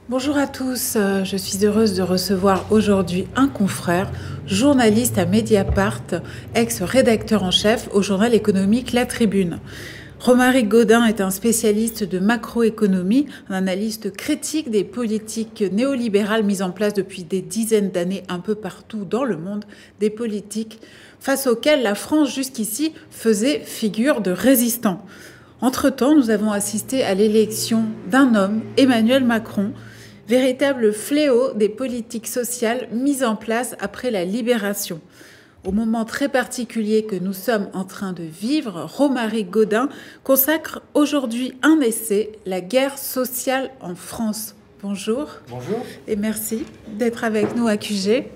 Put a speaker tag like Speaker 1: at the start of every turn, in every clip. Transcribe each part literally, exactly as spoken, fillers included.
Speaker 1: Bonjour à tous, euh, je suis heureuse de recevoir aujourd'hui un confrère, journaliste à Mediapart, ex-rédacteur en chef au journal économique La Tribune. Romaric Gaudin est un spécialiste de macroéconomie, un analyste critique des politiques néolibérales mises en place depuis des dizaines d'années un peu partout dans le monde, des politiques face auxquelles la France jusqu'ici faisait figure de résistant. Entre-temps, nous avons assisté à l'élection d'un homme, Emmanuel Macron, véritable fléau des politiques sociales mises en place après la libération. Au moment très particulier que nous sommes en train de vivre, Romaric Gaudin consacre aujourd'hui un essai, La guerre sociale en France. Bonjour.
Speaker 2: Bonjour.
Speaker 1: Et merci d'être avec nous à Q G.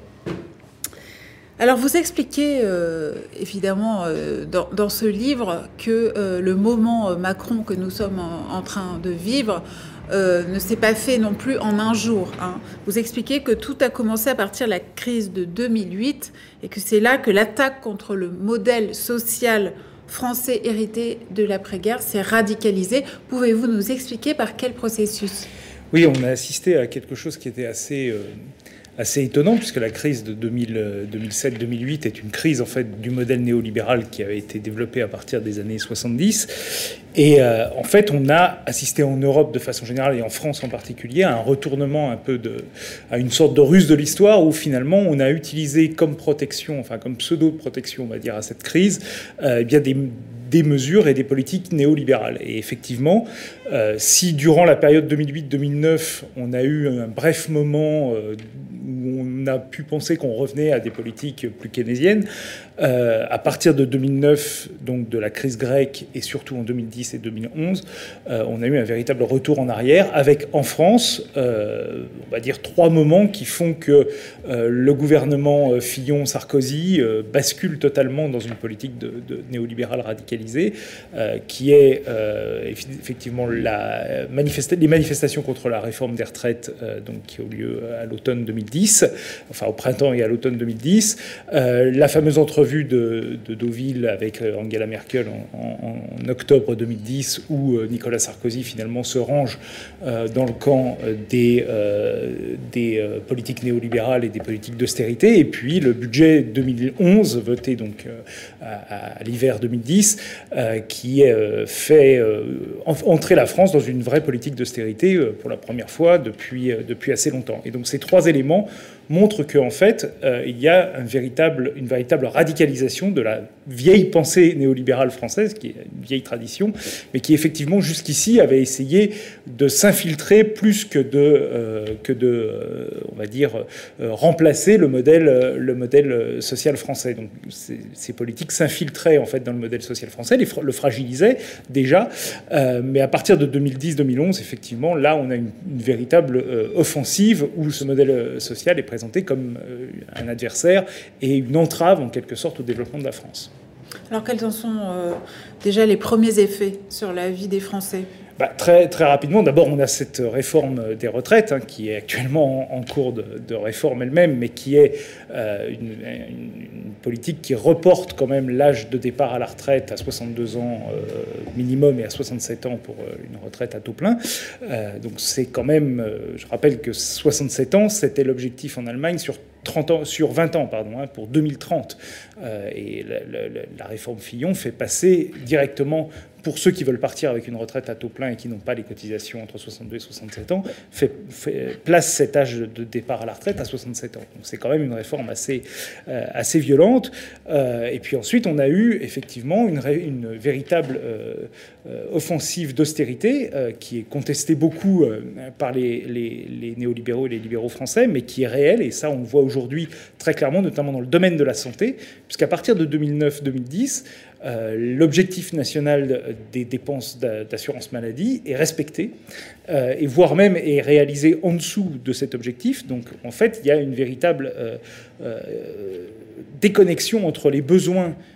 Speaker 1: Alors vous expliquez euh, évidemment euh, dans, dans ce livre que euh, le moment Macron que nous sommes en, en train de vivre euh, ne s'est pas fait non plus en un jour. Hein. Vous expliquez que tout a commencé à partir de la crise de deux mille huit et que c'est là que l'attaque contre le modèle social français hérité de l'après-guerre s'est radicalisée. Pouvez-vous nous expliquer par quel processus ?
Speaker 2: Oui, on a assisté à quelque chose qui était assez... Euh... assez étonnant, puisque la crise de deux mille sept deux mille huit est une crise en fait du modèle néolibéral qui avait été développé à partir des années soixante-dix. Et euh, en fait, on a assisté en Europe de façon générale et en France en particulier à un retournement un peu de, à une sorte de ruse de l'histoire où finalement on a utilisé comme protection, enfin comme pseudo-protection, on va dire, à cette crise, euh, eh bien des des mesures et des politiques néolibérales. Et effectivement, euh, si durant la période deux mille huit deux mille neuf, on a eu un bref moment euh, où on a pu penser qu'on revenait à des politiques plus keynésiennes, euh, à partir de deux mille neuf, donc de la crise grecque, et surtout en deux mille dix et deux mille onze, euh, on a eu un véritable retour en arrière, avec en France, euh, on va dire, trois moments qui font que euh, le gouvernement Fillon-Sarkozy euh, bascule totalement dans une politique de, de néolibérale radicalisée, Euh, qui est euh, effectivement la manifesta- les manifestations contre la réforme des retraites, euh, donc, qui ont lieu à l'automne deux mille dix, enfin au printemps et à l'automne deux mille dix, euh, la fameuse entrevue de, de Deauville avec Angela Merkel en, en, en octobre deux mille dix, où Nicolas Sarkozy finalement se range euh, dans le camp des, euh, des euh, politiques néolibérales et des politiques d'austérité, et puis le budget deux mille onze, voté donc euh, à, à l'hiver deux mille dix, Euh, qui euh, fait euh, entrer la France dans une vraie politique d'austérité euh, pour la première fois depuis, euh, depuis assez longtemps. Et donc ces trois éléments montrent qu'en fait, euh, il y a un véritable, une véritable radicalisation de la vieille pensée néolibérale française, qui est une vieille tradition, mais qui effectivement jusqu'ici avait essayé de s'infiltrer plus que de, euh, que de euh, on va dire, euh, remplacer le modèle, le modèle social français. Donc ces, ces politiques s'infiltraient en fait dans le modèle social français, les, le fragilisaient déjà, euh, mais à partir de deux mille dix deux mille onze, effectivement, là on a une, une véritable euh, offensive où ce modèle social est présenté comme euh, un adversaire et une entrave en quelque sorte au développement de la France.
Speaker 1: Alors quels en sont euh, déjà les premiers effets sur la vie des Français ?
Speaker 2: Bah, très, très rapidement, d'abord, on a cette réforme des retraites, hein, qui est actuellement en, en cours de, de réforme elle-même, mais qui est euh, une, une, une politique qui reporte quand même l'âge de départ à la retraite à soixante-deux ans euh, minimum et à soixante-sept ans pour euh, une retraite à taux plein. Euh, donc c'est quand même, euh, je rappelle que soixante-sept ans, c'était l'objectif en Allemagne sur trente ans, sur vingt ans, pardon, hein, pour deux mille trente. Euh, et la, la, la réforme Fillon fait passer directement, pour ceux qui veulent partir avec une retraite à taux plein et qui n'ont pas les cotisations entre soixante-deux et soixante-sept ans, fait, fait, place cet âge de départ à la retraite à soixante-sept ans. Donc c'est quand même une réforme assez, euh, assez violente. Euh, et puis ensuite, on a eu effectivement une, une véritable euh, euh, offensive d'austérité euh, qui est contestée beaucoup euh, par les, les, les néolibéraux et les libéraux français, mais qui est réelle. Et ça, on le voit aujourd'hui très clairement, notamment dans le domaine de la santé, puisqu'à partir de deux mille neuf deux mille dix, Euh, l'objectif national des dépenses d'assurance maladie est respecté, euh, et voire même est réalisé en dessous de cet objectif. Donc en fait, il y a une véritable euh, euh, déconnexion entre les besoins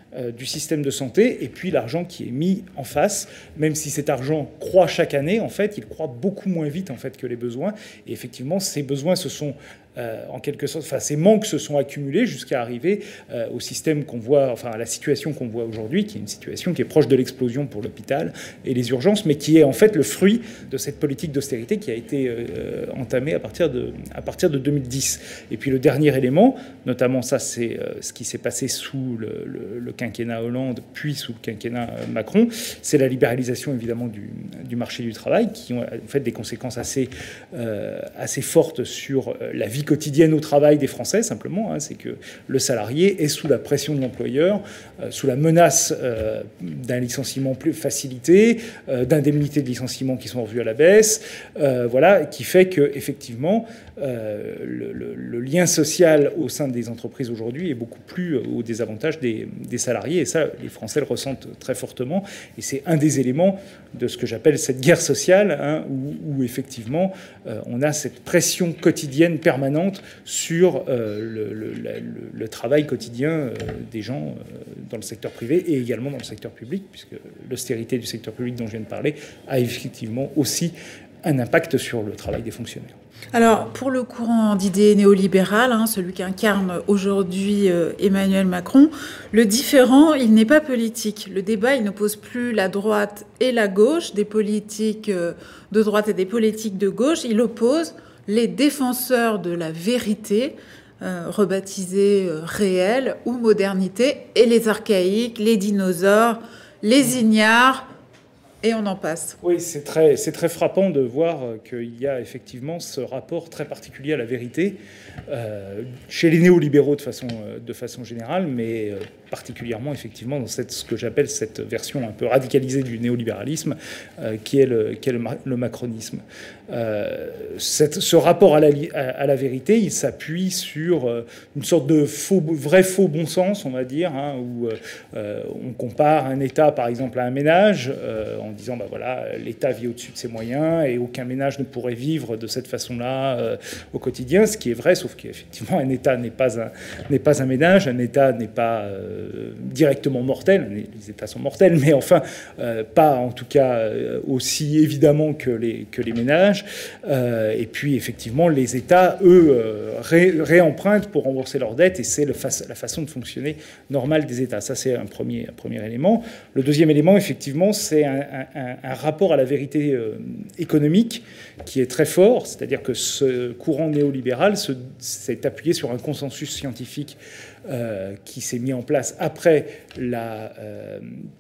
Speaker 2: euh, du système de santé, et puis l'argent qui est mis en face, même si cet argent croît chaque année, en fait, il croît beaucoup moins vite en fait que les besoins. Et effectivement, ces besoins se sont Euh, en quelque sorte, enfin, ces manques se sont accumulés jusqu'à arriver euh, au système qu'on voit, enfin, à la situation qu'on voit aujourd'hui, qui est une situation qui est proche de l'explosion pour l'hôpital et les urgences, mais qui est en fait le fruit de cette politique d'austérité qui a été euh, entamée à partir de, à partir de deux mille dix. Et puis le dernier élément, notamment ça, c'est euh, ce qui s'est passé sous le, le, le quinquennat Hollande, puis sous le quinquennat Macron, c'est la libéralisation évidemment du, du marché du travail, qui ont en fait des conséquences assez, euh, assez fortes sur la vie quotidienne au travail des Français, simplement. Hein, c'est que le salarié est sous la pression de l'employeur, euh, sous la menace euh, d'un licenciement plus facilité, euh, d'indemnités de licenciement qui sont revues à la baisse, euh, voilà, qui fait que effectivement euh, le, le, le lien social au sein des entreprises aujourd'hui est beaucoup plus au désavantage des, des salariés. Et ça, les Français le ressentent très fortement. Et c'est un des éléments de ce que j'appelle cette guerre sociale, hein, où, où effectivement euh, on a cette pression quotidienne permanente sur euh, le, le, le, le travail quotidien euh, des gens euh, dans le secteur privé et également dans le secteur public, puisque l'austérité du secteur public dont je viens de parler a effectivement aussi un impact sur le travail des fonctionnaires.
Speaker 1: Alors, pour le courant d'idées néolibérales, hein, celui qu'incarne aujourd'hui euh, Emmanuel Macron, le différent, il n'est pas politique. Le débat, il n'oppose plus la droite et la gauche, des politiques euh, de droite et des politiques de gauche. Il oppose les défenseurs de la vérité, euh, rebaptisés euh, réels ou modernité, et les archaïques, les dinosaures, les ignares, et on en passe.
Speaker 2: Oui, c'est très, c'est très frappant de voir qu'il y a effectivement ce rapport très particulier à la vérité euh, chez les néolibéraux de façon, de façon générale, mais euh, particulièrement effectivement dans cette, ce que j'appelle cette version un peu radicalisée du néolibéralisme euh, qui est le, qui est le, le macronisme. Euh, cette, ce rapport à la, à, à la vérité, il s'appuie sur euh, une sorte de faux, vrai faux bon sens, on va dire, hein, où euh, on compare un État par exemple à un ménage euh, en disant bah voilà, l'État vit au-dessus de ses moyens et aucun ménage ne pourrait vivre de cette façon-là euh, au quotidien, ce qui est vrai, sauf qu'effectivement un État n'est pas un, n'est pas un ménage, un État n'est pas euh, directement mortel, les États sont mortels, mais enfin euh, pas en tout cas euh, aussi évidemment que les, que les ménages. Euh, et puis effectivement les États, eux, euh, ré, réempruntent pour rembourser leurs dettes et c'est le fa- la façon de fonctionner normale des États. Ça c'est un premier, un premier élément. Le deuxième élément, effectivement, c'est un, un, un rapport à la vérité euh, économique qui est très fort, c'est-à-dire que ce courant néolibéral se, s'est appuyé sur un consensus scientifique euh, qui s'est mis en place après la... Euh,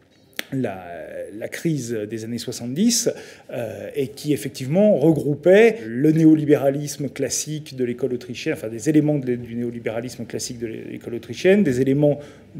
Speaker 2: La, la crise des années soixante-dix euh, et qui effectivement regroupait le néolibéralisme classique de l'école autrichienne, enfin des éléments de, du néolibéralisme classique de l'école autrichienne, des éléments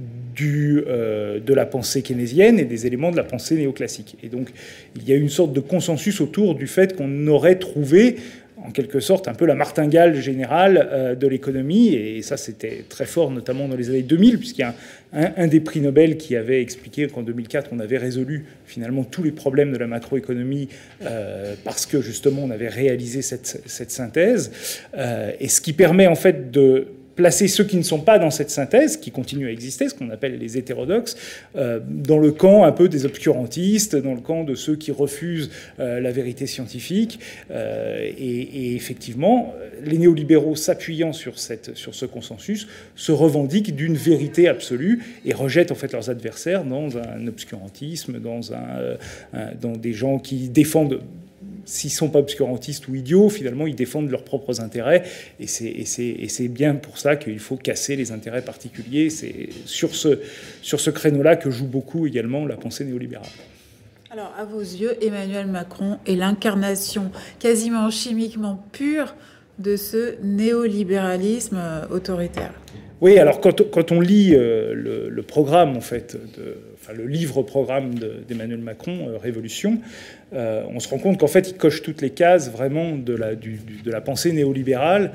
Speaker 2: du, euh, de la pensée keynésienne et des éléments de la pensée néoclassique. Et donc il y a eu une sorte de consensus autour du fait qu'on aurait trouvé en quelque sorte un peu la martingale générale euh, de l'économie, et ça c'était très fort notamment dans les années deux mille, puisqu'il y a un, un, un des prix Nobel qui avait expliqué qu'en deux mille quatre on avait résolu finalement tous les problèmes de la macroéconomie euh, parce que justement on avait réalisé cette, cette synthèse, euh, et ce qui permet en fait de placer ceux qui ne sont pas dans cette synthèse, qui continuent à exister, ce qu'on appelle les hétérodoxes, euh, dans le camp un peu des obscurantistes, dans le camp de ceux qui refusent euh, la vérité scientifique. Euh, et, et effectivement, les néolibéraux, s'appuyant sur, cette, sur ce consensus, se revendiquent d'une vérité absolue et rejettent en fait leurs adversaires dans un obscurantisme, dans, un, un, dans des gens qui défendent... S'ils ne sont pas obscurantistes ou idiots, finalement, ils défendent leurs propres intérêts. Et c'est, et c'est, et c'est bien pour ça qu'il faut casser les intérêts particuliers. C'est sur ce, sur ce créneau-là que joue beaucoup également la pensée néolibérale.
Speaker 1: Alors, à vos yeux, Emmanuel Macron est l'incarnation quasiment chimiquement pure de ce néolibéralisme autoritaire.
Speaker 2: Oui, alors quand, quand on lit euh, le, le programme, en fait, de, enfin le livre-programme de, d'Emmanuel Macron, euh, Révolution, euh, on se rend compte qu'en fait, il coche toutes les cases vraiment de la, du, du, de la pensée néolibérale,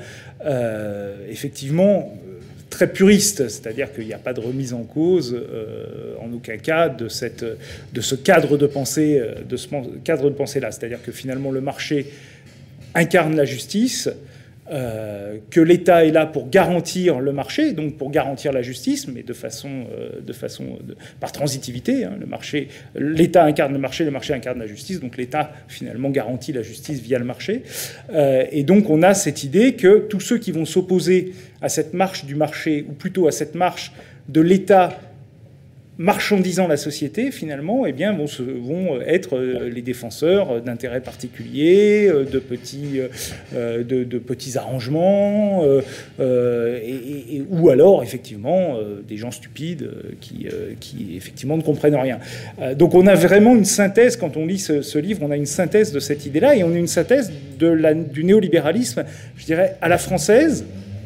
Speaker 2: euh, effectivement très puriste, c'est-à-dire qu'il n'y a pas de remise en cause, euh, en aucun cas, de, cette, de ce cadre de pensée, de ce cadre de pensée-là. C'est-à-dire que finalement, le marché incarne la justice. Euh, que l'État est là pour garantir le marché, donc pour garantir la justice, mais de façon, euh, de façon de, par transitivité. Hein, le marché, l'État incarne le marché, le marché incarne la justice, donc l'État finalement garantit la justice via le marché. Euh, et donc on a cette idée que tous ceux qui vont s'opposer à cette marche du marché, ou plutôt à cette marche de l'État marchandisant la société, finalement, eh bien, vont, se, vont être les défenseurs d'intérêts particuliers, de petits, euh, de, de petits arrangements, euh, et, et, ou alors, effectivement, euh, des gens stupides qui, euh, qui, effectivement, ne comprennent rien. Euh, donc, on a vraiment une synthèse, quand on lit ce, ce livre, on a une synthèse de cette idée-là, et on a une synthèse de la, du néolibéralisme, je dirais, à la française,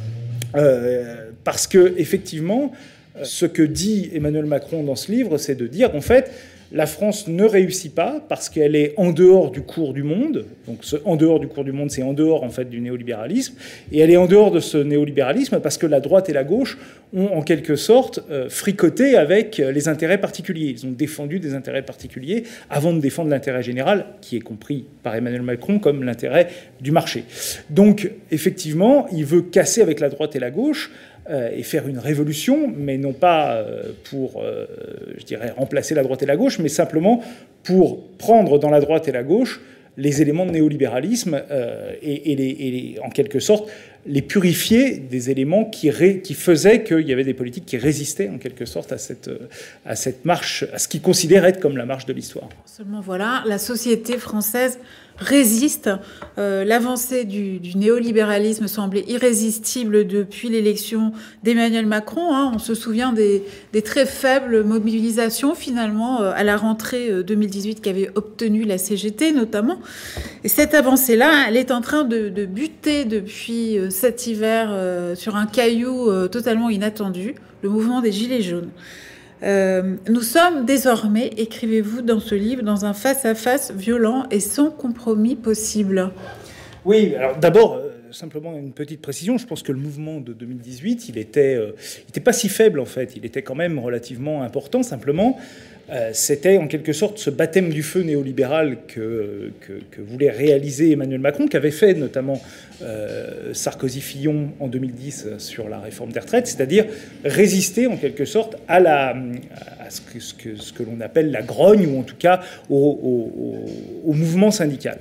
Speaker 2: euh, parce que, effectivement, ce que dit Emmanuel Macron dans ce livre, c'est de dire qu'en fait, la France ne réussit pas parce qu'elle est en dehors du cours du monde. Donc, ce en dehors du cours du monde, c'est en dehors en fait du néolibéralisme. Et elle est en dehors de ce néolibéralisme parce que la droite et la gauche ont en quelque sorte euh, fricoté avec les intérêts particuliers. Ils ont défendu des intérêts particuliers avant de défendre l'intérêt général, qui est compris par Emmanuel Macron comme l'intérêt du marché. Donc, effectivement, il veut casser avec la droite et la gauche et faire une révolution, mais non pas pour, je dirais, remplacer la droite et la gauche, mais simplement pour prendre dans la droite et la gauche les éléments de néolibéralisme et, et, les, et les, en quelque sorte les purifier des éléments qui, ré, qui faisaient qu'il y avait des politiques qui résistaient en quelque sorte à cette, à cette marche, à ce qu'ils considèrent être comme la marche de l'histoire.
Speaker 1: Seulement voilà, la société française résiste. Euh, l'avancée du, du néolibéralisme semblait irrésistible depuis l'élection d'Emmanuel Macron. Hein. On se souvient des, des très faibles mobilisations finalement euh, à la rentrée deux mille dix-huit qu'avait obtenu la C G T notamment. Et cette avancée-là, elle est en train de, de buter depuis euh, cet hiver euh, sur un caillou euh, totalement inattendu, le mouvement des Gilets jaunes. Euh, nous sommes désormais, écrivez-vous dans ce livre, dans un face-à-face violent et sans compromis possible.
Speaker 2: Oui, alors d'abord, euh, simplement une petite précision. Je pense que le mouvement de deux mille dix-huit, il était, euh, il était pas si faible en fait. Il était quand même relativement important. Simplement, euh, c'était en quelque sorte ce baptême du feu néolibéral que, que, que voulait réaliser Emmanuel Macron, qu'avait fait notamment euh, Sarkozy-Fillon en deux mille dix sur la réforme des retraites, c'est-à-dire résister en quelque sorte à, la, à ce que, ce que, ce que l'on appelle la grogne, ou en tout cas au, au, au, au mouvement syndical.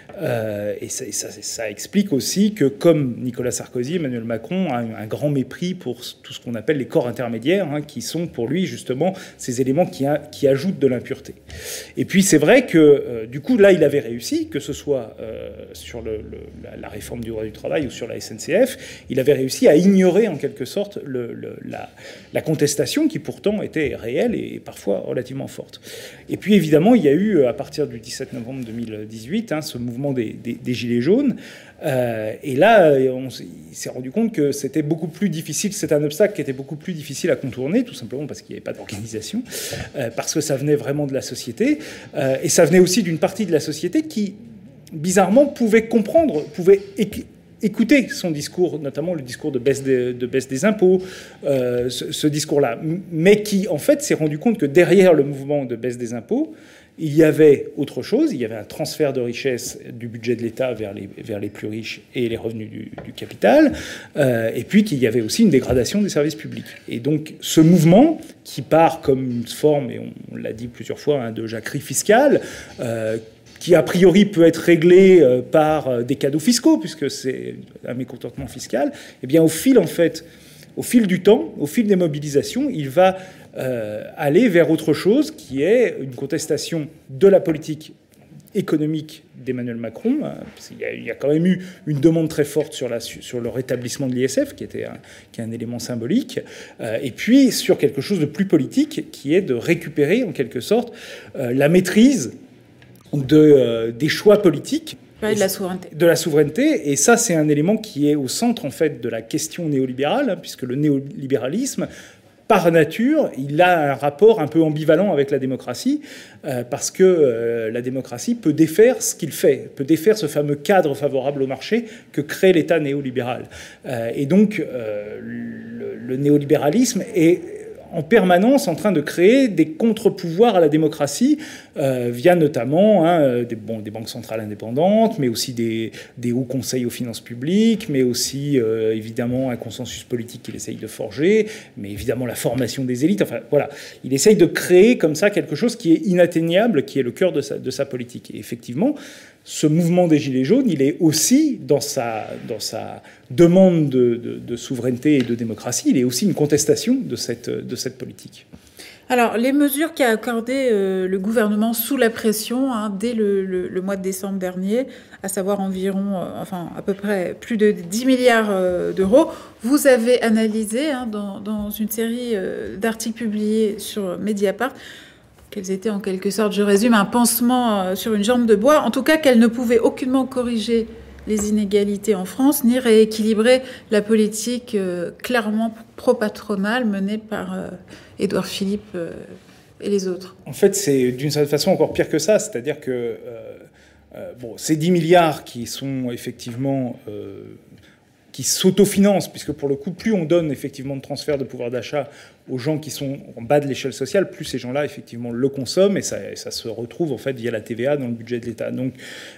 Speaker 2: Euh, et ça, ça, ça explique aussi que, comme Nicolas Sarkozy, Emmanuel Macron a un, un grand mépris pour tout ce qu'on appelle les corps intermédiaires, hein, qui sont pour lui justement ces éléments qui, a, qui ajoutent de l'impureté. Et puis c'est vrai que euh, du coup là il avait réussi, que ce soit euh, sur le, le, la, la réforme du droit du travail ou sur la S N C F, il avait réussi à ignorer en quelque sorte le, le, la, la contestation qui pourtant était réelle et parfois relativement forte. Et puis évidemment il y a eu à partir du dix-sept novembre deux mille dix-huit hein, ce mouvement Des, des, des Gilets jaunes. Euh, et là, on s'est rendu compte que c'était beaucoup plus difficile, c'était un obstacle qui était beaucoup plus difficile à contourner, tout simplement parce qu'il n'y avait pas d'organisation, euh, parce que ça venait vraiment de la société, euh, et ça venait aussi d'une partie de la société qui, bizarrement, pouvait comprendre, pouvait éc- écouter son discours, notamment le discours de baisse des, de baisse des impôts, euh, ce, ce discours-là, mais qui, en fait, s'est rendu compte que derrière le mouvement de baisse des impôts, il y avait autre chose, il y avait un transfert de richesse du budget de l'État vers les, vers les plus riches et les revenus du, du capital, euh, et puis qu'il y avait aussi une dégradation des services publics. Et donc ce mouvement, qui part comme une forme, et on, on l'a dit plusieurs fois, hein, de jacquerie fiscale, euh, qui a priori peut être réglé euh, par des cadeaux fiscaux, puisque c'est un mécontentement fiscal, eh bien au fil, en fait, au fil du temps, au fil des mobilisations, il va Euh, aller vers autre chose qui est une contestation de la politique économique d'Emmanuel Macron. Il y a, il y a quand même eu une demande très forte sur, la, sur le rétablissement de l'I S F, qui, était un, qui est un élément symbolique, euh, et puis sur quelque chose de plus politique, qui est de récupérer en quelque sorte euh, la maîtrise de, euh, des choix politiques.
Speaker 1: De la souveraineté.
Speaker 2: De la souveraineté. Et ça, c'est un élément qui est au centre en fait de la question néolibérale, hein, puisque le néolibéralisme, par nature, il a un rapport un peu ambivalent avec la démocratie, euh, parce que euh, la démocratie peut défaire ce qu'il fait, peut défaire ce fameux cadre favorable au marché que crée l'État néolibéral. Euh, et donc, euh, le, le néolibéralisme est en permanence en train de créer des contre-pouvoirs à la démocratie, euh, via notamment hein, des, bon, des banques centrales indépendantes, mais aussi des, des hauts conseils aux finances publiques, mais aussi euh, évidemment un consensus politique qu'il essaye de forger, mais évidemment la formation des élites. Enfin voilà, il essaye de créer comme ça quelque chose qui est inatteignable, qui est le cœur de sa, de sa politique. Et effectivement, ce mouvement des Gilets jaunes, il est aussi, dans sa, dans sa demande de, de, de souveraineté et de démocratie, il est aussi une contestation de cette, de cette politique.
Speaker 1: Alors, les mesures qu'a accordées euh, le gouvernement sous la pression hein, dès le, le, le mois de décembre dernier, à savoir environ, euh, enfin, à peu près plus de dix milliards euh, d'euros, vous avez analysé hein, dans, dans une série euh, d'articles publiés sur Mediapart qu'elles étaient en quelque sorte, je résume, un pansement sur une jambe de bois. En tout cas, qu'elles ne pouvaient aucunement corriger les inégalités en France, ni rééquilibrer la politique euh, clairement pro-patronale menée par euh, Édouard Philippe euh, et les autres.
Speaker 2: En fait, c'est d'une certaine façon encore pire que ça. C'est-à-dire que euh, euh, bon, ces dix milliards qui sont effectivement... Euh, qui s'autofinancent, puisque pour le coup, plus on donne effectivement de transferts de pouvoir d'achat aux gens qui sont en bas de l'échelle sociale, plus ces gens-là effectivement le consomment, et ça, ça se retrouve en fait via la T V A dans le budget de l'État. Donc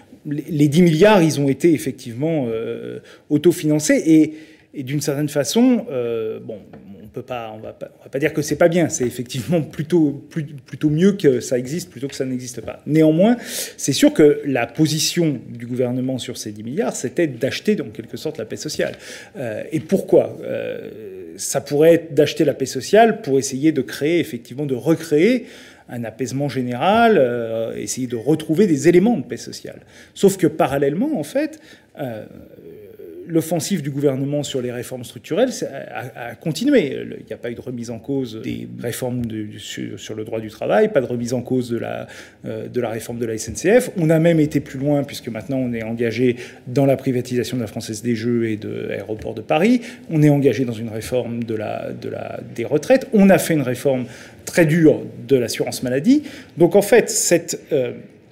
Speaker 2: les dix milliards, ils ont été effectivement euh, autofinancés, et, et d'une certaine façon, euh, bon, on peut pas, on va pas, on va pas dire que c'est pas bien, c'est effectivement plutôt, plus, plutôt mieux que ça existe plutôt que ça n'existe pas. Néanmoins, c'est sûr que la position du gouvernement sur ces dix milliards, c'était d'acheter en quelque sorte la paix sociale. Euh, et pourquoi euh, ça pourrait être d'acheter la paix sociale pour essayer de créer, effectivement, de recréer un apaisement général, euh, essayer de retrouver des éléments de paix sociale. Sauf que parallèlement, en fait, euh, l'offensive du gouvernement sur les réformes structurelles a, a continué. Il n'y a pas eu de remise en cause des réformes de, sur, sur le droit du travail, pas de remise en cause de la, euh, de la réforme de la S N C F. On a même été plus loin, puisque maintenant on est engagé dans la privatisation de la Française des Jeux et de l'aéroport de Paris. On est engagé dans une réforme de la, de la, des retraites. On a fait une réforme très dure de l'assurance maladie. Donc en fait, cette, euh,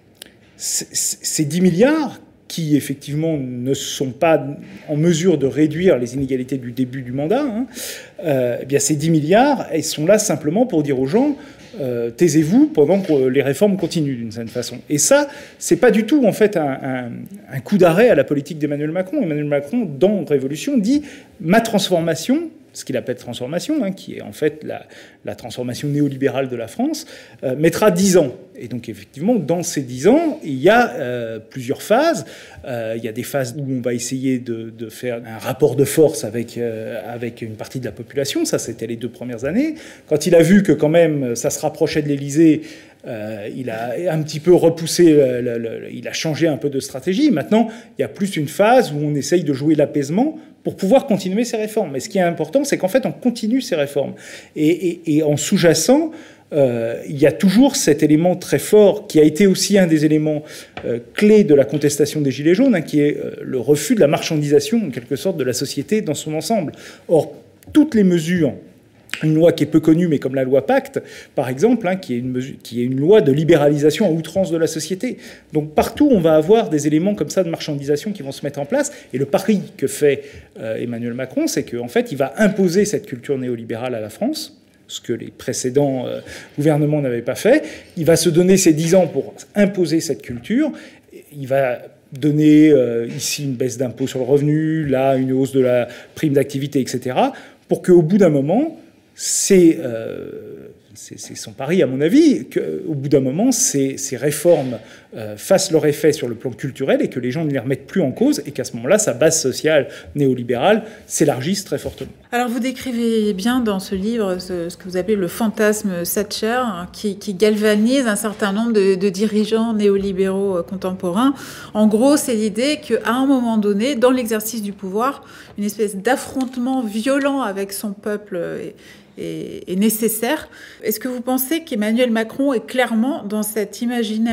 Speaker 2: ces dix milliards qui effectivement ne sont pas en mesure de réduire les inégalités du début du mandat, hein, euh, eh bien ces dix milliards, ils sont là simplement pour dire aux gens euh, taisez-vous pendant que les réformes continuent d'une certaine façon. Et ça, c'est pas du tout en fait un, un, un coup d'arrêt à la politique d'Emmanuel Macron. Emmanuel Macron, dans Révolution, dit ma transformation, ce qu'il appelle transformation, hein, qui est en fait la, la transformation néolibérale de la France, euh, mettra dix ans. Et donc effectivement, dans ces dix ans, il y a euh, plusieurs phases. Euh, il y a des phases où on va essayer de, de faire un rapport de force avec, euh, avec une partie de la population. Ça, c'était les deux premières années. Quand il a vu que quand même ça se rapprochait de l'Élysée, Euh, il a un petit peu repoussé, le, le, le, il a changé un peu de stratégie. Maintenant, il y a plus une phase où on essaye de jouer l'apaisement pour pouvoir continuer ces réformes. Mais ce qui est important, c'est qu'en fait, on continue ces réformes. Et, et, et en sous-jacent, euh, il y a toujours cet élément très fort qui a été aussi un des éléments euh, clés de la contestation des Gilets jaunes, hein, qui est euh, le refus de la marchandisation, en quelque sorte, de la société dans son ensemble. Or, toutes les mesures... Une loi qui est peu connue, mais comme la loi Pacte, par exemple, hein, qui, est une mesure, qui est une loi de libéralisation à outrance de la société. Donc partout, on va avoir des éléments comme ça de marchandisation qui vont se mettre en place. Et le pari que fait euh, Emmanuel Macron, c'est qu'en fait, il va imposer cette culture néolibérale à la France, ce que les précédents euh, gouvernements n'avaient pas fait. Il va se donner ces dix ans pour imposer cette culture. Il va donner euh, ici une baisse d'impôt sur le revenu, là une hausse de la prime d'activité, et cetera, pour qu'au bout d'un moment... C'est, euh, c'est, c'est son pari, à mon avis, qu'au bout d'un moment, ces, ces réformes euh, fassent leur effet sur le plan culturel et que les gens ne les remettent plus en cause et qu'à ce moment-là, sa base sociale néolibérale s'élargisse très fortement.
Speaker 1: Alors, vous décrivez bien dans ce livre ce, ce que vous appelez le fantasme Thatcher, hein, qui, qui galvanise un certain nombre de, de dirigeants néolibéraux euh, contemporains. En gros, c'est l'idée qu'à un moment donné, dans l'exercice du pouvoir, une espèce d'affrontement violent avec son peuple est, est, est nécessaire. Est-ce que vous pensez qu'Emmanuel Macron est clairement dans cet imaginaire-là ?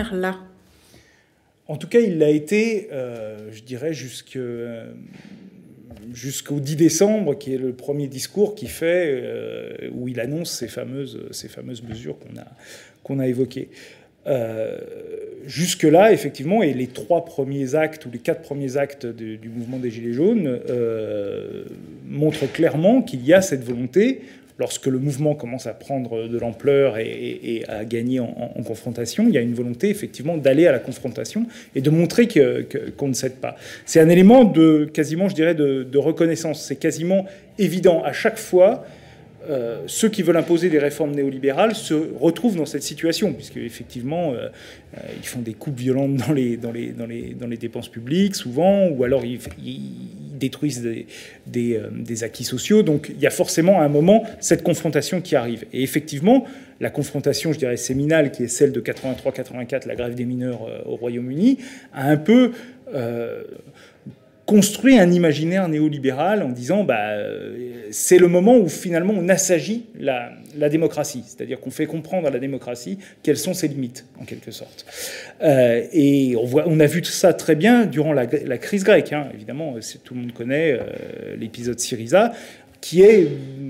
Speaker 2: En tout cas, il l'a été, euh, je dirais, jusque... Euh, jusqu'au dix décembre, qui est le premier discours qu'il fait, euh, où il annonce ces fameuses, ces fameuses mesures qu'on a, qu'on a évoquées. Euh, jusque-là, effectivement, et les trois premiers actes, ou les quatre premiers actes de, du mouvement des Gilets jaunes, euh, montrent clairement qu'il y a cette volonté lorsque le mouvement commence à prendre de l'ampleur et, et, et à gagner en, en confrontation, il y a une volonté effectivement d'aller à la confrontation et de montrer que, que, qu'on ne cède pas. C'est un élément de quasiment, je dirais, de, de reconnaissance. C'est quasiment évident à chaque fois. Euh, ceux qui veulent imposer des réformes néolibérales se retrouvent dans cette situation, puisque effectivement, euh, euh, ils font des coupes violentes dans les, dans les, dans les, dans les dépenses publiques, souvent, ou alors ils, ils détruisent des, des, euh, des acquis sociaux. Donc il y a forcément à un moment cette confrontation qui arrive. Et effectivement, la confrontation, je dirais, séminale, qui est celle de quatre-vingt-trois quatre-vingt-quatre, la grève des mineurs euh, au Royaume-Uni, a un peu... Euh, construit un imaginaire néolibéral en disant bah, c'est le moment où finalement on assagit la, la démocratie, c'est-à-dire qu'on fait comprendre à la démocratie quelles sont ses limites, en quelque sorte. Euh, et on, voit, on a vu tout ça très bien durant la, la crise grecque, hein. Évidemment, tout le monde connaît euh, l'épisode Syriza, qui est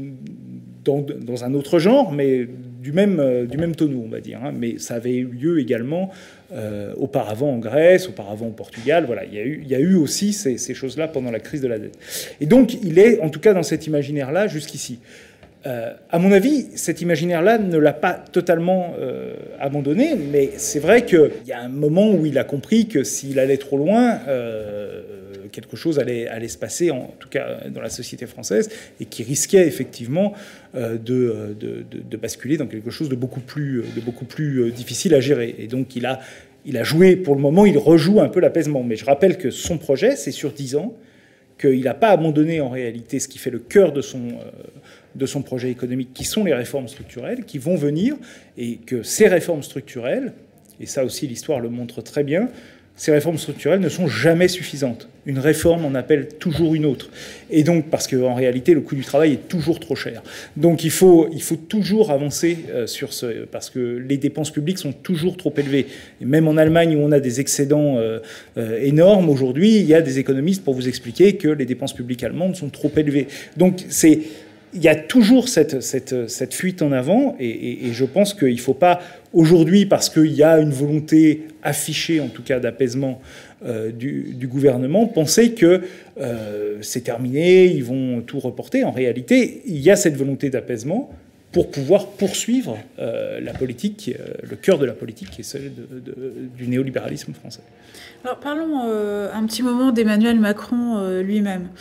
Speaker 2: dans, dans un autre genre, mais du même, euh, du même tonneau, on va dire. Hein. Mais ça avait eu lieu également euh, auparavant en Grèce, auparavant au Portugal. Voilà, il y a eu, il y a eu aussi ces, ces choses-là pendant la crise de la dette. Et donc, il est, en tout cas, dans cet imaginaire-là, jusqu'ici. Euh, à mon avis, cet imaginaire-là ne l'a pas totalement euh, abandonné, mais c'est vrai qu'il y a un moment où il a compris que s'il allait trop loin, euh, quelque chose allait, allait se passer, en tout cas dans la société française, et qui risquait effectivement euh, de, de, de, de basculer dans quelque chose de beaucoup plus, de beaucoup plus difficile à gérer. Et donc il a, il a joué, pour le moment, il rejoue un peu l'apaisement. Mais je rappelle que son projet, c'est sur dix ans, qu'il n'a pas abandonné en réalité ce qui fait le cœur de son... Euh, de son projet économique, qui sont les réformes structurelles, qui vont venir, et que ces réformes structurelles, et ça aussi l'histoire le montre très bien, ces réformes structurelles ne sont jamais suffisantes. Une réforme en appelle toujours une autre. Et donc, parce qu'en réalité, le coût du travail est toujours trop cher. Donc il faut, il faut toujours avancer euh, sur ce... Parce que les dépenses publiques sont toujours trop élevées. Et même en Allemagne, où on a des excédents euh, euh, énormes, aujourd'hui, il y a des économistes pour vous expliquer que les dépenses publiques allemandes sont trop élevées. Donc c'est... Il y a toujours cette, cette, cette fuite en avant, et, et, et je pense qu'il ne faut pas, aujourd'hui, parce qu'il y a une volonté affichée, en tout cas d'apaisement euh, du, du gouvernement, penser que euh, c'est terminé, ils vont tout reporter. En réalité, il y a cette volonté d'apaisement pour pouvoir poursuivre euh, la politique, euh, le cœur de la politique, qui est celle de, de, du néolibéralisme français.
Speaker 1: Alors parlons euh, un petit moment d'Emmanuel Macron euh, lui-même.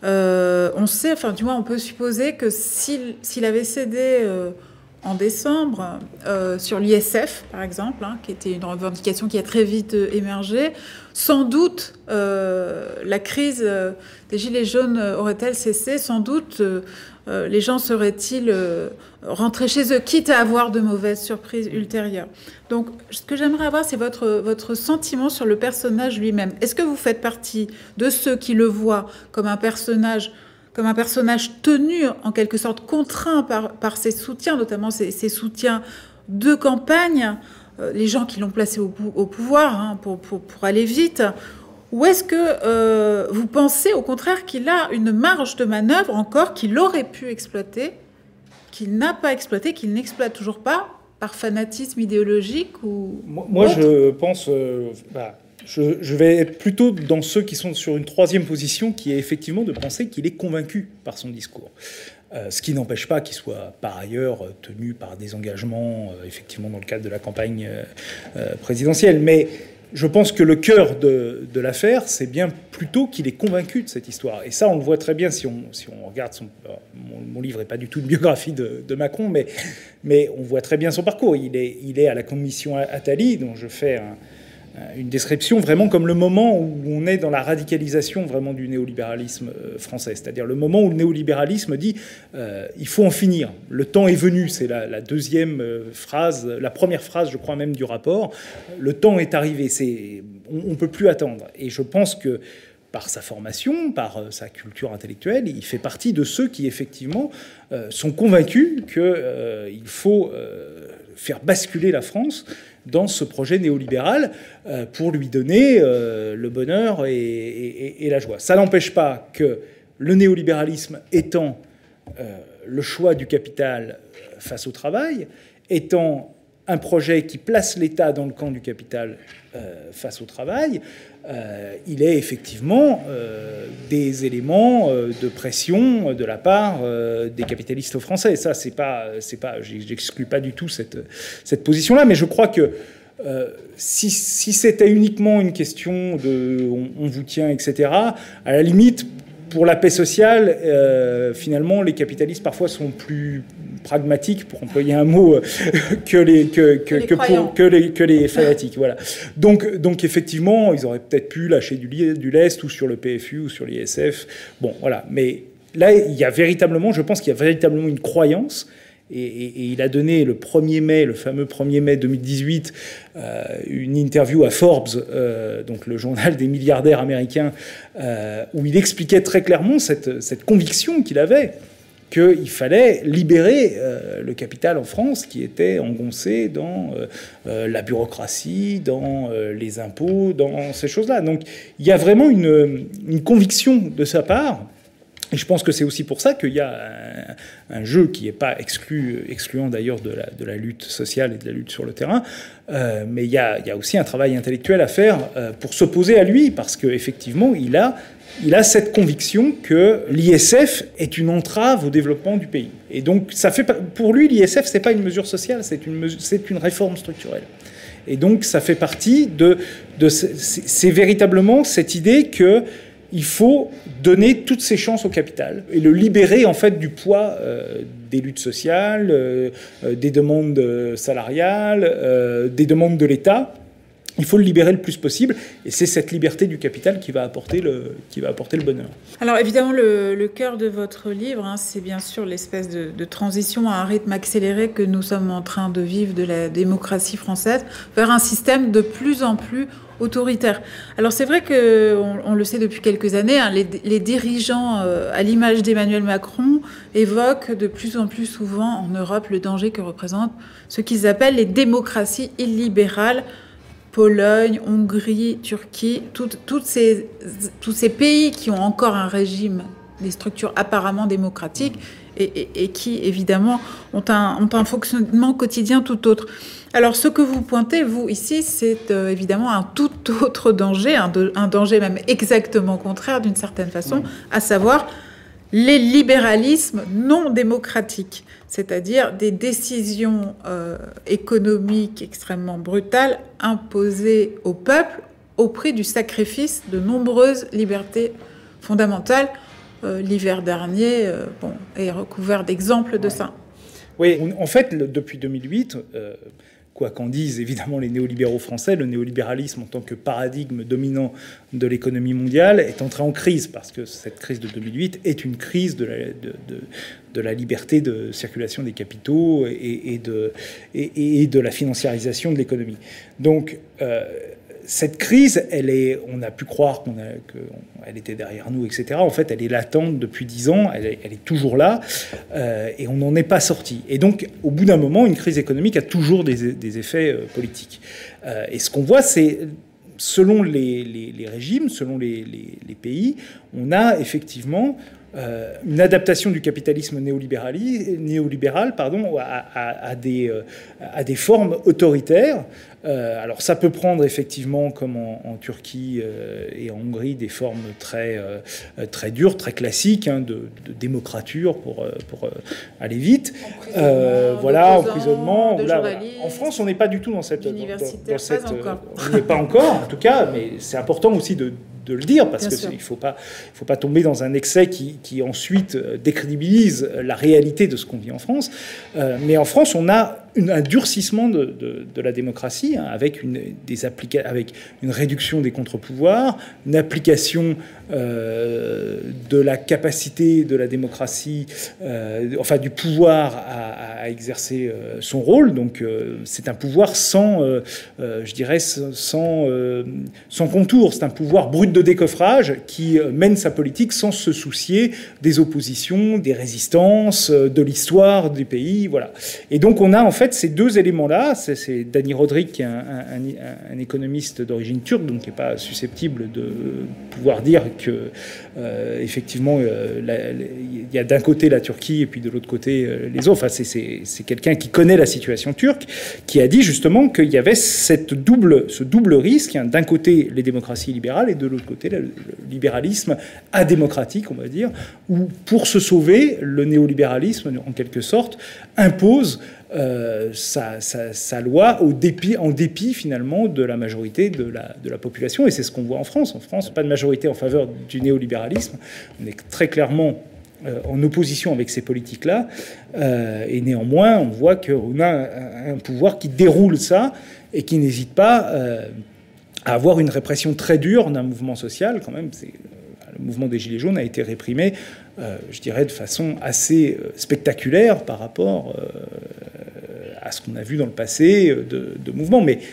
Speaker 1: Euh, on sait, enfin du moins on peut supposer que s'il, s'il avait cédé euh, en décembre euh, sur l'I S F par exemple, hein, qui était une revendication qui a très vite euh, émergé, sans doute euh, la crise euh, des Gilets jaunes aurait-elle cessé, sans doute euh, euh, les gens seraient-ils euh, rentrés chez eux, quitte à avoir de mauvaises surprises ultérieures. Donc ce que j'aimerais avoir, c'est votre, votre sentiment sur le personnage lui-même. Est-ce que vous faites partie de ceux qui le voient comme un personnage, comme un personnage tenu, en quelque sorte contraint par, par ses soutiens, notamment ses, ses soutiens de campagne, euh, les gens qui l'ont placé au, au pouvoir hein, pour, pour, pour aller vite, ou est-ce que euh, vous pensez au contraire qu'il a une marge de manœuvre encore qu'il aurait pu exploiter, qu'il n'a pas exploité, qu'il n'exploite toujours pas par fanatisme idéologique ou
Speaker 2: Moi, moi je pense... Euh, bah, je, je vais être plutôt dans ceux qui sont sur une troisième position, qui est effectivement de penser qu'il est convaincu par son discours. Euh, ce qui n'empêche pas qu'il soit par ailleurs tenu par des engagements, euh, effectivement dans le cadre de la campagne euh, présidentielle. Mais je pense que le cœur de, de l'affaire, c'est bien plutôt qu'il est convaincu de cette histoire. Et ça, on le voit très bien si on, si on regarde son... Mon, mon livre n'est pas du tout une biographie de, de Macron, mais, mais on voit très bien son parcours. Il est, il est à la commission Attali, dont je fais un, une description vraiment comme le moment où on est dans la radicalisation vraiment du néolibéralisme français. C'est-à-dire le moment où le néolibéralisme dit euh, il faut en finir. Le temps est venu. C'est la, la deuxième phrase, la première phrase, je crois même, du rapport. Le temps est arrivé. C'est, on ne peut plus attendre. Et je pense que par sa formation, par sa culture intellectuelle, il fait partie de ceux qui, effectivement, euh, sont convaincus qu'il euh, faut euh, faire basculer la France dans ce projet néolibéral euh, pour lui donner euh, le bonheur et, et, et la joie. Ça n'empêche pas que le néolibéralisme étant euh, le choix du capital face au travail, étant un projet qui place l'État dans le camp du capital euh, face au travail, euh, il est effectivement euh, des éléments euh, de pression de la part euh, des capitalistes français. Ça, c'est pas, c'est pas, j'exclus pas du tout cette, cette position-là, mais je crois que euh, si, si c'était uniquement une question de on, on vous tient, et cetera, à la limite, pour la paix sociale, euh, finalement, les capitalistes parfois sont plus pragmatiques, pour employer un mot, euh, que les que, que, que, pour, que les que les fanatiques. Voilà. Donc donc effectivement, ils auraient peut-être pu lâcher du, du lest ou sur le P F U ou sur l'I S F. Bon, voilà. Mais là, il y a véritablement, je pense qu'il y a véritablement une croyance. Et, et, et il a donné le premier mai, le fameux premier mai deux mille dix-huit, euh, une interview à Forbes, euh, donc le journal des milliardaires américains, euh, où il expliquait très clairement cette, cette conviction qu'il avait qu'il fallait libérer euh, le capital en France qui était engoncé dans euh, euh, la bureaucratie, dans euh, les impôts, dans ces choses-là. Donc il y a vraiment une, une conviction de sa part. Et je pense que c'est aussi pour ça qu'il y a un, un jeu qui n'est pas exclu, excluant d'ailleurs de la, de la lutte sociale et de la lutte sur le terrain, euh, mais il y, a, il y a aussi un travail intellectuel à faire euh, pour s'opposer à lui, parce qu'effectivement, il a, il a cette conviction que l'I S F est une entrave au développement du pays. Et donc, ça fait, pour lui, l'I S F, ce n'est pas une mesure sociale, c'est une, mesure, c'est une réforme structurelle. Et donc, ça fait partie de... de c'est, c'est véritablement cette idée que il faut donner toutes ses chances au capital et le libérer en fait du poids euh, des luttes sociales, euh, des demandes salariales, euh, des demandes de l'État. Il faut le libérer le plus possible, et c'est cette liberté du capital qui va apporter le, qui va apporter le bonheur.
Speaker 1: Alors évidemment, le, le cœur de votre livre, hein, c'est bien sûr l'espèce de, de transition à un rythme accéléré que nous sommes en train de vivre de la démocratie française vers un système de plus en plus autoritaire. Alors c'est vrai qu'on on le sait depuis quelques années, hein, les, les dirigeants, euh, à l'image d'Emmanuel Macron, évoquent de plus en plus souvent en Europe le danger que représentent ce qu'ils appellent les démocraties illibérales. Pologne, Hongrie, Turquie, tout, toutes ces, tous ces pays qui ont encore un régime, des structures apparemment démocratiques et, et, et qui, évidemment, ont un, ont un fonctionnement quotidien tout autre. Alors, ce que vous pointez, vous, ici, c'est euh, évidemment un tout autre danger, un, de, un danger même exactement contraire d'une certaine façon, à savoir les libéralismes non démocratiques, c'est-à-dire des décisions euh, économiques extrêmement brutales imposées au peuple au prix du sacrifice de nombreuses libertés fondamentales. Euh, l'hiver dernier euh, bon, est recouvert d'exemples de ça.
Speaker 2: Oui, en fait, depuis deux mille huit... Euh... Quoi qu'en disent évidemment les néolibéraux français, le néolibéralisme en tant que paradigme dominant de l'économie mondiale est entré en crise, parce que cette crise de deux mille huit est une crise de la, de, de, de la liberté de circulation des capitaux et, et, de, et, et de la financiarisation de l'économie. Donc, euh, cette crise, elle est, on a pu croire qu'on a, qu'elle était derrière nous, et cetera. En fait, elle est latente depuis dix ans, elle est, elle est toujours là, euh, et on n'en est pas sorti. Et donc, au bout d'un moment, une crise économique a toujours des, des effets euh, politiques. Euh, et ce qu'on voit, c'est, selon les, les, les régimes, selon les, les, les pays, on a effectivement Euh, une adaptation du capitalisme néolibéral pardon, à, à, à, des, euh, à des formes autoritaires. Euh, alors ça peut prendre effectivement, comme en, en Turquie euh, et en Hongrie, des formes très, euh, très dures, très classiques, hein, de, de démocrature pour, pour euh, aller vite.
Speaker 1: Euh,
Speaker 2: voilà, emprisonnement. Là, voilà. En France, on n'est pas du tout dans cette... Dans, dans cette
Speaker 1: encore.
Speaker 2: On n'est pas encore, en tout cas, mais c'est important aussi de de le dire, parce qu'il ne faut pas, il faut pas tomber dans un excès qui, qui ensuite décrédibilise la réalité de ce qu'on vit en France. Euh, mais en France, on a une, un durcissement de, de, de la démocratie, hein, avec, une, des applica- avec une réduction des contre-pouvoirs, une application euh, de la capacité de la démocratie, euh, enfin du pouvoir à, à exercer euh, son rôle. Donc euh, c'est un pouvoir sans, euh, euh, je dirais, sans, euh, sans contour. C'est un pouvoir brut de décoffrage qui mène sa politique sans se soucier des oppositions, des résistances, de l'histoire du pays, voilà. Et donc on a en fait ces deux éléments-là. C'est, c'est Dani Rodrik, qui est un, un, un économiste d'origine turque, donc qui n'est pas susceptible de pouvoir dire que euh, effectivement il euh, y a d'un côté la Turquie et puis de l'autre côté euh, les autres. Enfin, c'est, c'est, c'est, c'est quelqu'un qui connaît la situation turque, qui a dit justement qu'il y avait cette double, ce double risque, hein, d'un côté les démocraties libérales et de l'autre côté le, le libéralisme adémocratique, on va dire, où pour se sauver, le néolibéralisme, en quelque sorte, impose Euh, sa, sa, sa loi au dépit, en dépit finalement de la majorité de la, de la population. Et c'est ce qu'on voit en France. En France, pas de majorité en faveur du néolibéralisme. On est très clairement euh, en opposition avec ces politiques-là. Euh, et néanmoins, on voit qu'on a un, un pouvoir qui déroule ça et qui n'hésite pas euh, à avoir une répression très dure d'un mouvement social. Quand même, c'est... Le mouvement des Gilets jaunes a été réprimé, euh, je dirais, de façon assez euh, spectaculaire par rapport euh, à ce qu'on a vu dans le passé de, de mouvements. Mais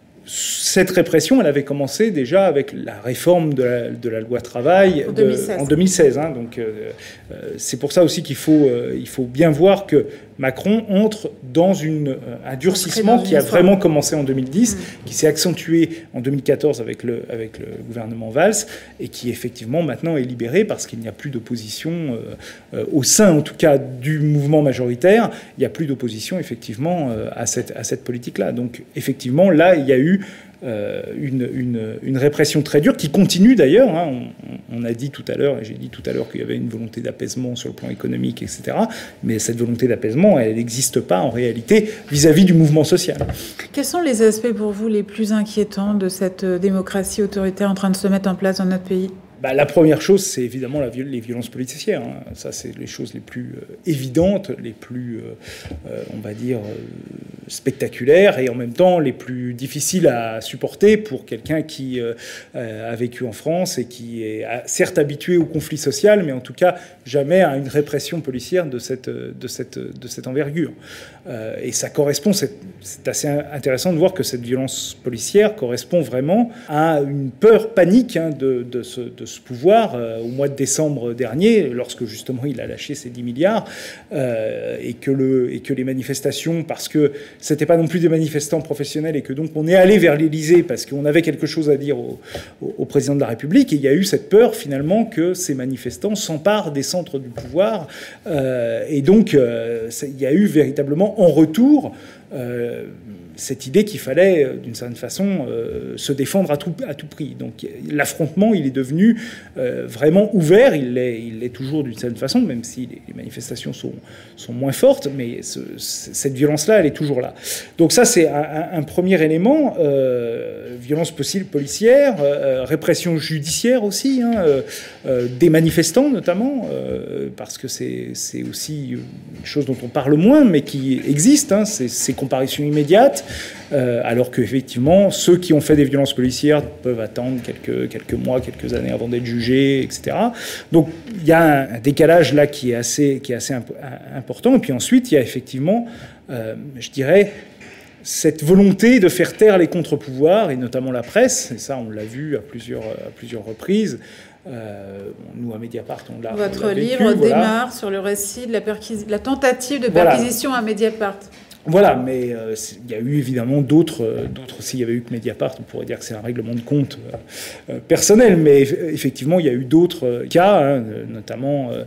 Speaker 2: cette répression, elle avait commencé déjà avec la réforme de la, de la loi travail
Speaker 1: en
Speaker 2: de,
Speaker 1: deux mille seize.
Speaker 2: En deux mille seize, hein, donc, euh, euh, c'est pour ça aussi qu'il faut, euh, il faut bien voir que Macron entre dans une, euh, un durcissement qui a vraiment commencé en deux mille dix, mmh. qui s'est accentué en deux mille quatorze avec le, avec le gouvernement Valls, et qui effectivement maintenant est libéré parce qu'il n'y a plus d'opposition euh, euh, au sein, en tout cas, du mouvement majoritaire. Il n'y a plus d'opposition effectivement euh, à cette, à cette politique-là. Donc effectivement, là, il y a eu Euh, une, une, une répression très dure qui continue d'ailleurs. Hein. On, on a dit tout à l'heure, et j'ai dit tout à l'heure qu'il y avait une volonté d'apaisement sur le plan économique, et cetera. Mais cette volonté d'apaisement, elle n'existe pas en réalité vis-à-vis du mouvement social.
Speaker 1: Quels sont les aspects pour vous les plus inquiétants de cette démocratie autoritaire en train de se mettre en place dans notre pays ?
Speaker 2: Bah, la première chose, c'est évidemment la, les violences policières. Hein. Ça, c'est les choses les plus euh, évidentes, les plus, euh, euh, on va dire, euh, spectaculaires et en même temps les plus difficiles à supporter pour quelqu'un qui euh, a vécu en France et qui est certes habitué au conflit social, mais en tout cas jamais à une répression policière de cette, de cette, de cette envergure. Euh, et ça correspond, c'est, c'est assez intéressant de voir que cette violence policière correspond vraiment à une peur panique hein, de, de ce, de ce pouvoir euh, au mois de décembre dernier, lorsque justement il a lâché ses dix milliards, euh, et, que le, et que les manifestations, parce que c'était pas non plus des manifestants professionnels et que donc on est allé vers l'Élysée parce qu'on avait quelque chose à dire au, au, au président de la République, et il y a eu cette peur finalement que ces manifestants s'emparent des centres du pouvoir, euh, et donc euh, il y a eu véritablement en retour euh, cette idée qu'il fallait, d'une certaine façon, euh, se défendre à tout, à tout prix. Donc l'affrontement, il est devenu euh, vraiment ouvert. Il l'est, il l'est toujours d'une certaine façon, même si les, les manifestations sont, sont moins fortes, mais ce, cette violence-là, elle est toujours là. Donc ça, c'est un, un premier élément. Euh, violence policière, euh, répression judiciaire aussi, hein, euh, euh, des manifestants notamment, euh, parce que c'est, c'est aussi une chose dont on parle moins, mais qui existe, hein, c'est ces comparutions immédiates. Euh, alors qu'effectivement, ceux qui ont fait des violences policières peuvent attendre quelques, quelques mois, quelques années avant d'être jugés, et cetera. Donc il y a un, un décalage là qui est assez, qui est assez imp- important. Et puis ensuite, il y a effectivement, euh, je dirais, cette volonté de faire taire les contre-pouvoirs, et notamment la presse, et ça on l'a vu à plusieurs, à plusieurs reprises. Euh, nous, à Mediapart, on l'a
Speaker 1: Votre
Speaker 2: on l'a vécu,
Speaker 1: livre
Speaker 2: voilà.
Speaker 1: démarre sur le récit de la, perquis- la tentative de perquisition voilà. à Mediapart.
Speaker 2: Voilà, mais euh, il y a eu évidemment d'autres, euh, d'autres. S'il y avait eu que Mediapart, on pourrait dire que c'est un règlement de compte euh, euh, personnel, mais effectivement, il y a eu d'autres cas, hein, notamment euh,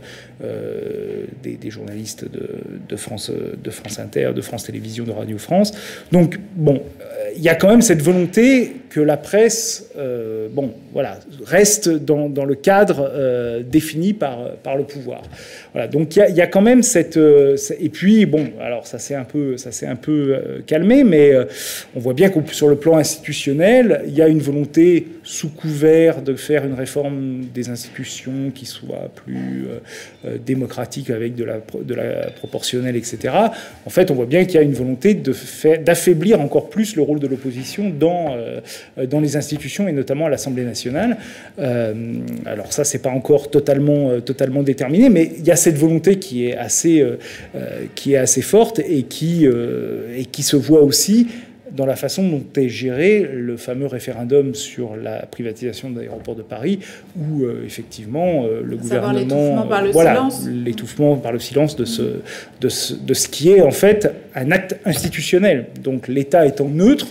Speaker 2: euh, des, des journalistes de, de, France, de France Inter, de France Télévisions, de Radio France. Donc, bon, euh, il y a quand même cette volonté que la presse, euh, bon, voilà, reste dans, dans le cadre euh, défini par, par le pouvoir. Voilà, donc il y, y a quand même cette... Euh, et puis, bon, alors ça c'est un peu... Ça s'est un peu euh, calmé, mais euh, on voit bien que sur le plan institutionnel, il y a une volonté sous couvert de faire une réforme des institutions qui soit plus euh, euh, démocratique avec de la, de la proportionnelle, et cetera. En fait, on voit bien qu'il y a une volonté de faire, d'affaiblir encore plus le rôle de l'opposition dans, euh, dans les institutions et notamment à l'Assemblée nationale. Euh, alors ça, c'est pas encore totalement, euh, totalement déterminé, mais il y a cette volonté qui est assez, euh, euh, qui est assez forte et qui euh, et qui se voit aussi dans la façon dont est géré le fameux référendum sur la privatisation de l'aéroport de Paris, où euh, effectivement euh, le gouvernement,
Speaker 1: l'étouffement par le
Speaker 2: voilà,
Speaker 1: silence,
Speaker 2: l'étouffement par le silence de ce, de ce, de ce qui est en fait un acte institutionnel. Donc l'État étant neutre,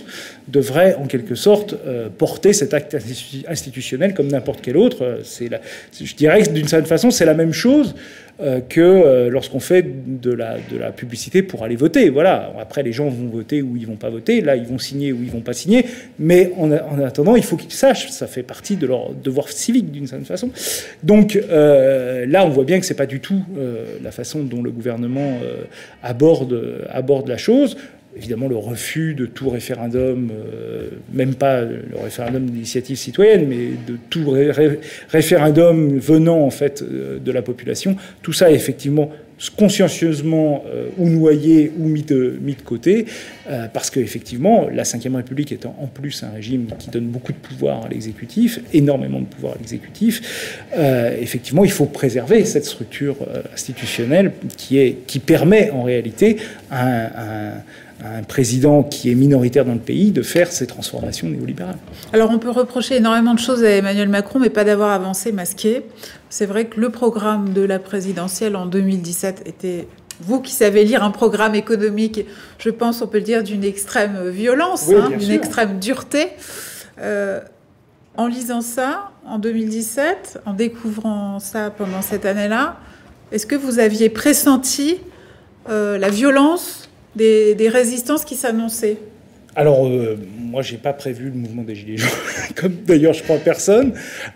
Speaker 2: devrait en quelque sorte euh, porter cet acte institutionnel comme n'importe quel autre. C'est la, je dirais que d'une certaine façon, c'est la même chose euh, que euh, lorsqu'on fait de la, de la publicité pour aller voter. Voilà. Après, les gens vont voter ou ils vont pas voter. Là, ils vont signer ou ils vont pas signer. Mais en, en attendant, il faut qu'ils sachent. Ça fait partie de leur devoir civique d'une certaine façon. Donc euh, là, on voit bien que c'est pas du tout euh, la façon dont le gouvernement euh, aborde, aborde la chose. Évidemment, le refus de tout référendum, euh, même pas le référendum d'initiative citoyenne, mais de tout ré- ré- référendum venant en fait euh, de la population, tout ça est effectivement consciencieusement euh, ou noyé ou mis de, mis de côté, euh, parce qu'effectivement, la cinquième République étant en plus un régime qui donne beaucoup de pouvoir à l'exécutif, énormément de pouvoir à l'exécutif, euh, effectivement, il faut préserver cette structure euh, institutionnelle qui, est, qui permet en réalité un, un un président qui est minoritaire dans le pays de faire ces transformations néolibérales.
Speaker 1: Alors on peut reprocher énormément de choses à Emmanuel Macron, mais pas d'avoir avancé masqué. C'est vrai que le programme de la présidentielle en deux mille dix-sept était, vous qui savez lire un programme économique, je pense on peut le dire d'une extrême violence, oui, hein, d'une extrême dureté. Euh, en lisant ça en deux mille dix-sept, en découvrant ça pendant cette année-là, est-ce que vous aviez pressenti euh, la violence Des, des résistances qui s'annonçaient?
Speaker 2: Alors, euh, moi, je n'ai pas prévu le mouvement des Gilets jaunes, comme d'ailleurs je crois personne.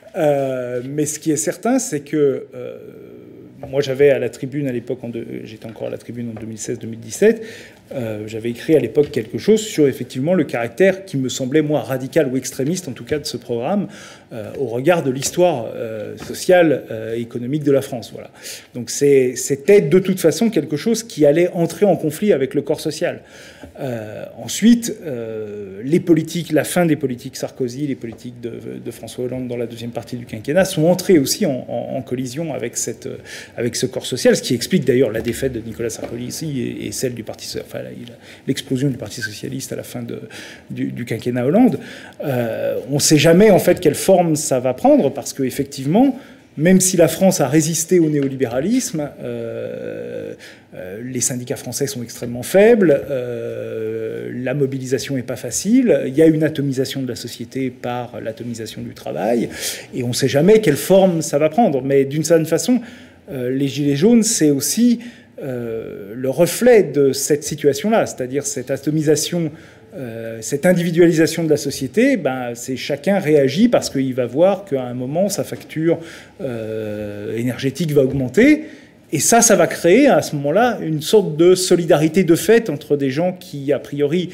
Speaker 2: Euh, mais ce qui est certain, c'est que euh, moi, j'avais à la Tribune à l'époque, en de, j'étais encore à la Tribune en deux mille seize deux mille dix-sept, euh, j'avais écrit à l'époque quelque chose sur effectivement le caractère qui me semblait, moi, radical ou extrémiste, en tout cas, de ce programme, euh, au regard de l'histoire euh, sociale et euh, économique de la France. Voilà. Donc c'est, c'était de toute façon quelque chose qui allait entrer en conflit avec le corps social. Euh, ensuite, euh, les politiques, la fin des politiques Sarkozy, les politiques de, de François Hollande dans la deuxième partie du quinquennat sont entrées aussi en, en, en collision avec, cette, avec ce corps social, ce qui explique d'ailleurs la défaite de Nicolas Sarkozy et, et celle du Parti, enfin l'explosion du Parti socialiste à la fin de, du, du quinquennat Hollande. Euh, on ne sait jamais en fait quelle forme ça va prendre, parce que effectivement, même si la France a résisté au néolibéralisme, euh, euh, les syndicats français sont extrêmement faibles, euh, la mobilisation n'est pas facile, il y a une atomisation de la société par l'atomisation du travail, et on ne sait jamais quelle forme ça va prendre. Mais d'une certaine façon, euh, les Gilets jaunes, c'est aussi euh, le reflet de cette situation-là, c'est-à-dire cette atomisation, Euh, cette individualisation de la société, ben, c'est chacun réagit parce qu'il va voir qu'à un moment, sa facture euh, énergétique va augmenter. Et ça, ça va créer à ce moment-là une sorte de solidarité de fait entre des gens qui, a priori,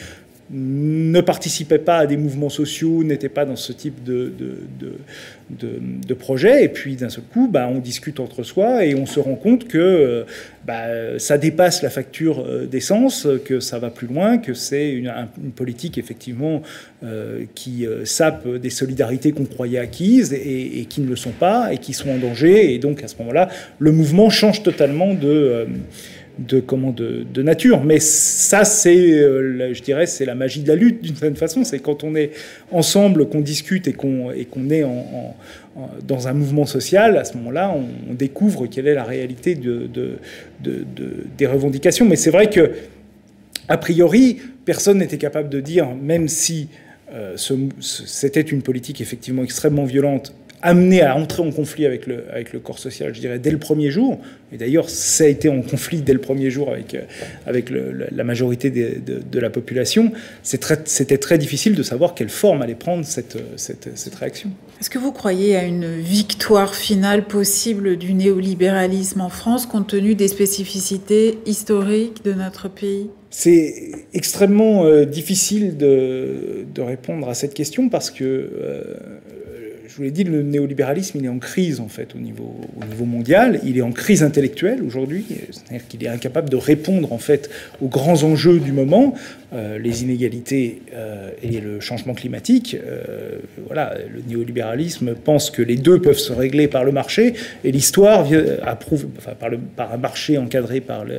Speaker 2: ne participaient pas à des mouvements sociaux, n'étaient pas dans ce type de, de, de, de, de projet. Et puis, d'un seul coup, bah, on discute entre soi et on se rend compte que bah, ça dépasse la facture d'essence, que ça va plus loin, que c'est une, une politique, effectivement, euh, qui euh, sape des solidarités qu'on croyait acquises et, et qui ne le sont pas et qui sont en danger. Et donc, à ce moment-là, le mouvement change totalement de... Euh, de comment de, de nature. Mais ça, c'est, euh, je dirais, c'est la magie de la lutte d'une certaine façon. C'est quand on est ensemble, qu'on discute et qu'on et qu'on est en, en, en, dans un mouvement social. À ce moment-là, on, on découvre quelle est la réalité de, de, de, de, des revendications. Mais c'est vrai que, a priori, personne n'était capable de dire, même si euh, ce, ce, c'était une politique effectivement extrêmement violente, amené à entrer en conflit avec le, avec le corps social, je dirais, dès le premier jour. Et d'ailleurs, ça a été en conflit dès le premier jour avec, avec le, la majorité de, de, de la population. C'est très, c'était très difficile de savoir quelle forme allait prendre cette, cette, cette réaction.
Speaker 1: Est-ce que vous croyez à une victoire finale possible du néolibéralisme en France, compte tenu des spécificités historiques de notre pays ?
Speaker 2: C'est extrêmement euh, difficile de, de répondre à cette question parce que... Euh, Je vous l'ai dit, le néolibéralisme, il est en crise, en fait, au niveau, au niveau mondial. Il est en crise intellectuelle, aujourd'hui. C'est-à-dire qu'il est incapable de répondre, en fait, aux grands enjeux du moment, euh, les inégalités euh, et le changement climatique. Euh, voilà, le néolibéralisme pense que les deux peuvent se régler par le marché, et l'histoire approuve, enfin, par, le, par un marché encadré par le,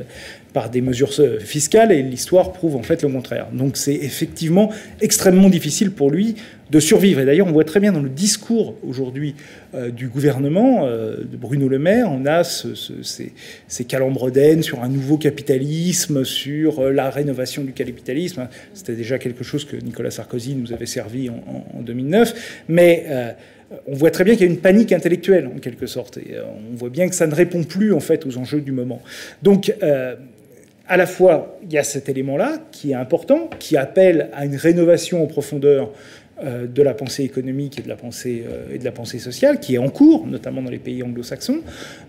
Speaker 2: par des mesures fiscales, et l'histoire prouve en fait le contraire. Donc c'est effectivement extrêmement difficile pour lui de survivre. Et d'ailleurs, on voit très bien dans le discours aujourd'hui euh, du gouvernement, euh, de Bruno Le Maire, on a ce, ce, ces, ces calembredaines sur un nouveau capitalisme, sur euh, la rénovation du capitalisme. C'était déjà quelque chose que Nicolas Sarkozy nous avait servi en, en, en deux mille neuf. Mais euh, on voit très bien qu'il y a une panique intellectuelle, en quelque sorte. Et euh, on voit bien que ça ne répond plus, en fait, aux enjeux du moment. Donc, euh, à la fois, il y a cet élément-là qui est important, qui appelle à une rénovation en profondeur euh, de la pensée économique et de la pensée, euh, et de la pensée sociale, qui est en cours, notamment dans les pays anglo-saxons,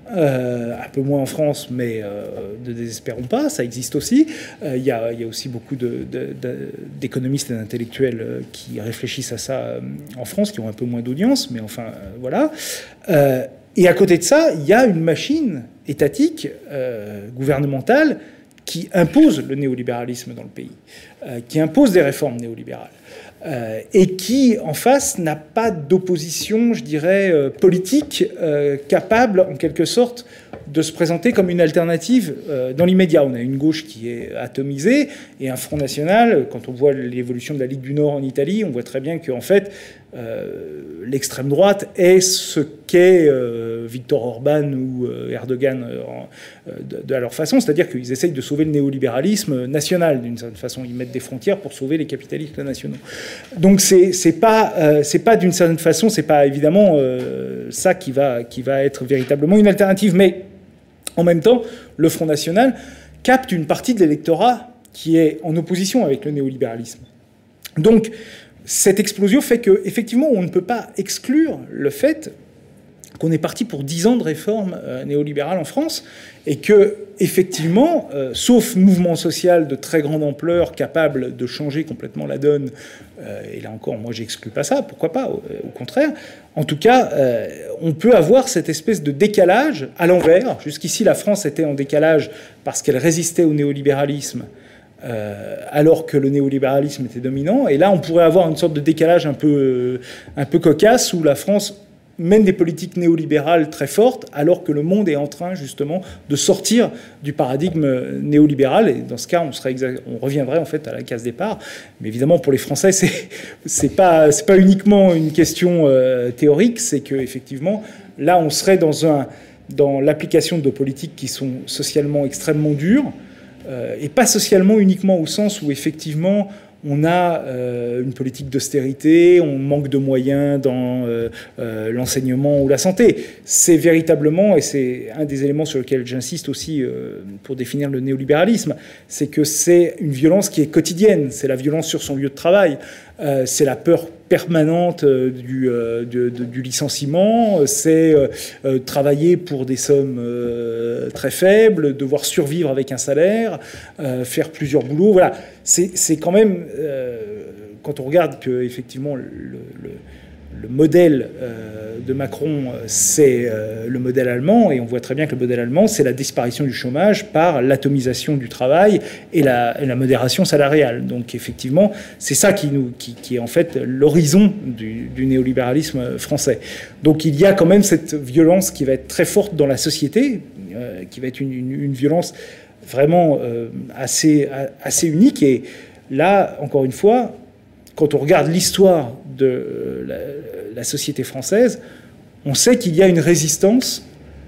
Speaker 2: euh, un peu moins en France, mais euh, ne désespérons pas, ça existe aussi. Euh, il y a, il y a aussi beaucoup de, de, de, d'économistes et d'intellectuels qui réfléchissent à ça euh, en France, qui ont un peu moins d'audience, mais enfin, euh, voilà. Euh, et à côté de ça, il y a une machine étatique, euh, gouvernementale, qui impose le néolibéralisme dans le pays, euh, qui impose des réformes néolibérales, euh, et qui, en face, n'a pas d'opposition, je dirais, euh, politique euh, capable, en quelque sorte, de se présenter comme une alternative euh, dans l'immédiat. On a une gauche qui est atomisée et un Front National. Quand on voit l'évolution de la Ligue du Nord en Italie, on voit très bien qu'en fait, euh, l'extrême droite est ce qu'est euh, Viktor Orban ou euh, Erdogan euh, de, de leur façon, c'est-à-dire qu'ils essayent de sauver le néolibéralisme national d'une certaine façon. Ils mettent des frontières pour sauver les capitalistes nationaux. Donc c'est, c'est pas, euh, c'est pas d'une certaine façon, c'est pas évidemment euh, ça qui va, qui va être véritablement une alternative, mais en même temps, le Front National capte une partie de l'électorat qui est en opposition avec le néolibéralisme. Donc, cette explosion fait qu'effectivement, on ne peut pas exclure le fait qu'on est parti pour dix ans de réformes euh, néolibérales en France, et que, effectivement, euh, sauf mouvement social de très grande ampleur capable de changer complètement la donne, euh, et là encore, moi, j'exclus pas ça, pourquoi pas, au, au contraire, en tout cas, euh, on peut avoir cette espèce de décalage à l'envers. Jusqu'ici, la France était en décalage parce qu'elle résistait au néolibéralisme, Euh, alors que le néolibéralisme était dominant. Et là, on pourrait avoir une sorte de décalage un peu, euh, un peu cocasse où la France mène des politiques néolibérales très fortes alors que le monde est en train justement de sortir du paradigme néolibéral. Et dans ce cas, on, serait exa- on reviendrait en fait à la case départ. Mais évidemment, pour les Français, c'est, c'est pas, c'est pas uniquement une question euh, théorique, c'est qu'effectivement, là, on serait dans, un, dans l'application de politiques qui sont socialement extrêmement dures, Euh, et pas socialement uniquement au sens où effectivement on a euh, une politique d'austérité, on manque de moyens dans euh, euh, l'enseignement ou la santé. C'est véritablement, et c'est un des éléments sur lesquels j'insiste aussi euh, pour définir le néolibéralisme, c'est que c'est une violence qui est quotidienne, c'est la violence sur son lieu de travail, euh, c'est la peur permanente euh, du, euh, de, de, du licenciement, c'est euh, euh, travailler pour des sommes euh, très faibles, devoir survivre avec un salaire, euh, faire plusieurs boulots. Voilà, c'est, c'est quand même, euh, quand on regarde que effectivement le, le, le modèle euh, de Macron, c'est euh, le modèle allemand, et on voit très bien que le modèle allemand, c'est la disparition du chômage par l'atomisation du travail et la, et la modération salariale. Donc effectivement, c'est ça qui, nous, qui, qui est en fait l'horizon du, du néolibéralisme français. Donc il y a quand même cette violence qui va être très forte dans la société, euh, qui va être une, une, une violence vraiment euh, assez, assez unique. Et là, encore une fois, quand on regarde l'histoire de la, la société française, on sait qu'il y a une résistance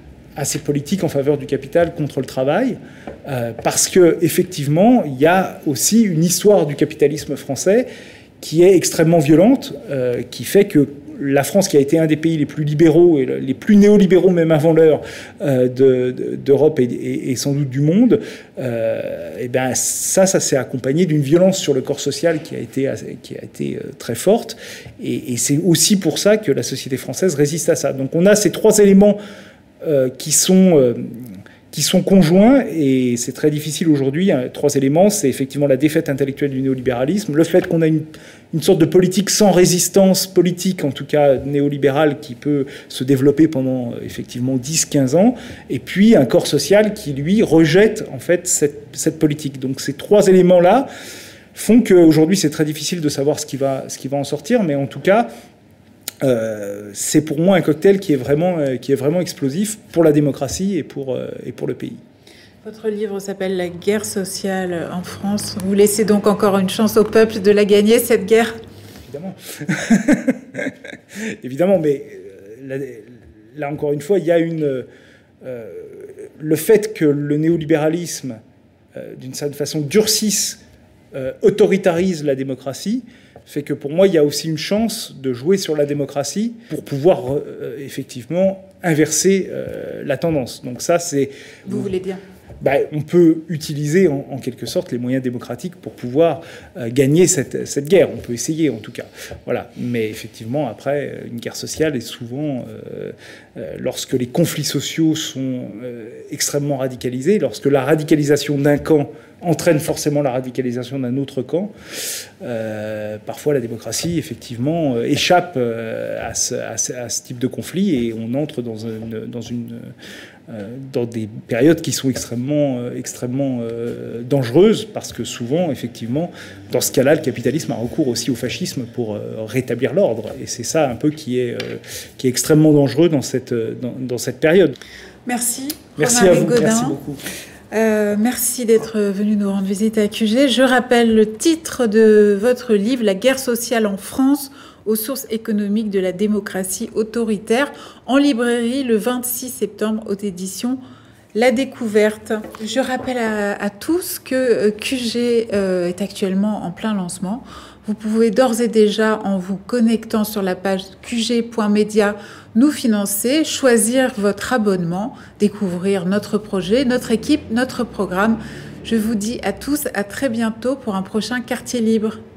Speaker 2: à ces politiques en faveur du capital contre le travail, euh, parce qu'effectivement, il y a aussi une histoire du capitalisme français qui est extrêmement violente, euh, qui fait que la France, qui a été un des pays les plus libéraux et les plus néolibéraux même avant l'heure euh, de, de, d'Europe et, et, et sans doute du monde, euh, et ben ça, ça s'est accompagné d'une violence sur le corps social qui a été, qui a été très forte. Et, et c'est aussi pour ça que la société française résiste à ça. Donc on a ces trois éléments euh, qui sont... Euh, qui sont conjoints, et c'est très difficile aujourd'hui. Hein, trois éléments, c'est effectivement la défaite intellectuelle du néolibéralisme, le fait qu'on a une, une sorte de politique sans résistance politique, en tout cas néolibérale, qui peut se développer pendant effectivement dix à quinze ans, et puis un corps social qui, lui, rejette en fait cette, cette politique. Donc ces trois éléments-là font qu'aujourd'hui, c'est très difficile de savoir ce qui va, ce qui va en sortir, mais en tout cas, Euh, c'est pour moi un cocktail qui est vraiment, euh, qui est vraiment explosif pour la démocratie et pour, euh, et pour le pays.
Speaker 1: Votre livre s'appelle « La guerre sociale en France ». Vous laissez donc encore une chance au peuple de la gagner, cette guerre ?
Speaker 2: Évidemment. Évidemment, mais là, là, encore une fois, il y a une... Euh, le fait que le néolibéralisme, euh, d'une certaine façon, durcisse, euh, autoritarise la démocratie, fait que pour moi, il y a aussi une chance de jouer sur la démocratie pour pouvoir euh, effectivement inverser euh, la tendance. Donc ça, c'est...
Speaker 1: Vous voulez dire ?
Speaker 2: Ben, on peut utiliser en, en quelque sorte les moyens démocratiques pour pouvoir euh, gagner cette, cette guerre. On peut essayer en tout cas. Voilà. Mais effectivement, après, une guerre sociale est souvent, euh, euh, lorsque les conflits sociaux sont euh, extrêmement radicalisés, lorsque la radicalisation d'un camp entraîne forcément la radicalisation d'un autre camp, euh, parfois la démocratie, effectivement, euh, échappe euh, à, ce, à, ce, à ce type de conflit et on entre dans une... Dans une Euh, dans des périodes qui sont extrêmement, euh, extrêmement euh, dangereuses, parce que souvent, effectivement, dans ce cas-là, le capitalisme a recours aussi au fascisme pour euh, rétablir l'ordre. Et c'est ça un peu qui est, euh, qui est extrêmement dangereux dans cette, dans, dans cette période.
Speaker 1: Merci.
Speaker 2: Merci à vous. Godin. Merci beaucoup.
Speaker 1: Euh, merci d'être venu nous rendre visite à Q G. Je rappelle le titre de votre livre, « La guerre sociale en France », aux sources économiques de la démocratie autoritaire, en librairie le vingt-six septembre aux éditions La Découverte. Je rappelle à, à tous que Q G euh, est actuellement en plein lancement. Vous pouvez d'ores et déjà, en vous connectant sur la page q g point media, nous financer, choisir votre abonnement, découvrir notre projet, notre équipe, notre programme. Je vous dis à tous à très bientôt pour un prochain Quartier Libre.